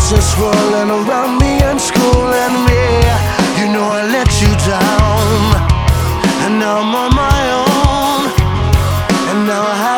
Tears are swirling around me and schooling me. You know I let you down, and now I'm on my own, and now I have